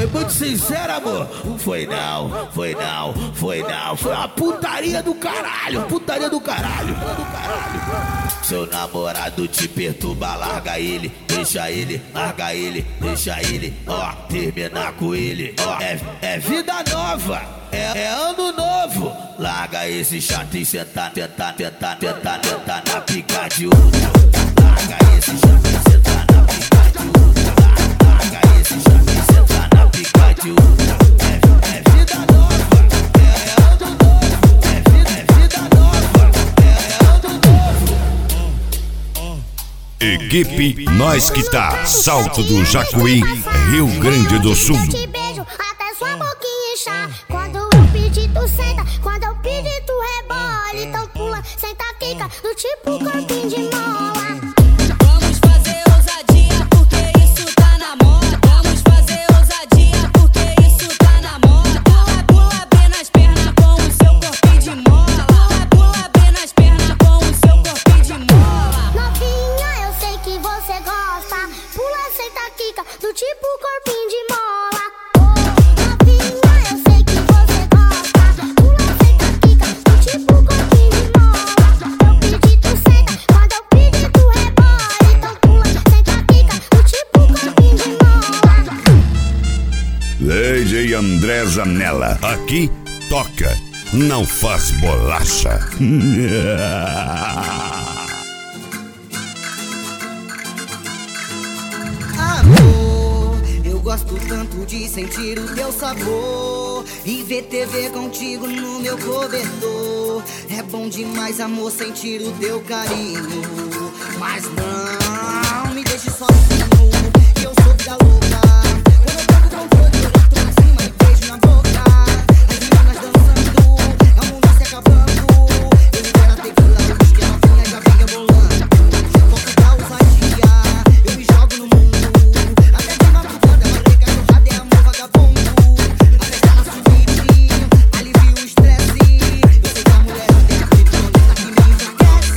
Foi muito sincero, amor. Foi não, foi não, foi não. Foi uma putaria do caralho, putaria do caralho. Seu namorado te perturba, larga ele, deixa ele, larga ele, deixa ele, ó, terminar com ele, ó. É vida nova, é ano novo. Larga esse chato e sentar, tentar na pica de uso. Larga esse chato e sentar na pica de uso. Larga esse chato e sentar na pica de uso. É vida nova, é ano novo. É vida nova, é ano novo. Equipe Nós Que Tá, Salto do Jacuí, Rio Grande do Sul. Eu te beijo até sua boquinha inchar. Quando eu pedir tu senta, quando eu pedir tu rebola. Então pula, senta, quica, do tipo corpinho de mola. Vamos fazer ousadia porque isso tá na moda. Vamos fazer ousadia porque isso tá na moda. Pula, pula bem nas pernas com o seu corpinho de mola. Pula, pula bem nas pernas com o seu corpinho de mola. Novinha, eu sei que você gosta. Pula, senta, quica, do tipo corpinho de mola. Novinha, eu sei que você gosta. Pula, senta, quica, do tipo corpinho de mola. Eu pedi tu senta, quando eu pedi tu rebola. Então pula, senta, quica, do tipo corpinho de mola. DJ André Zanella, aqui toca, não faz bolacha. Amor, eu gosto tanto de sentir o teu sabor e ver TV contigo no meu cobertor. É bom demais, amor, sentir o teu carinho. Mas não me deixe sozinho, que eu sou vida louca. Quando eu toco o controle, eu grito pra cima e beijo na boca. As meninas dançando, é o mundo se acabando. Eu libero a tequila, eu que a novinha já vem rebolando. Foco da ousadia, eu me jogo no mundo. Até de madrugada, mandei cachorrada, é amor vagabundo. Apesar do suíte, alivio o estresse. Eu sei que a mulher não tem criptonita que me enfraquece.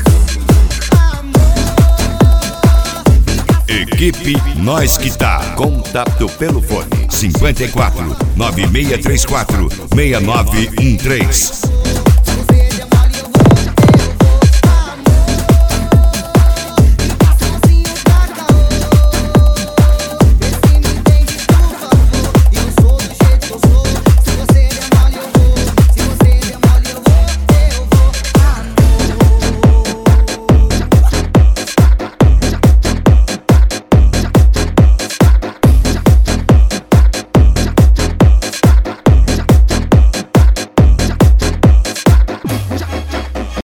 Equipe Nós Que Tá, contato pelo fone 54 9634 6913.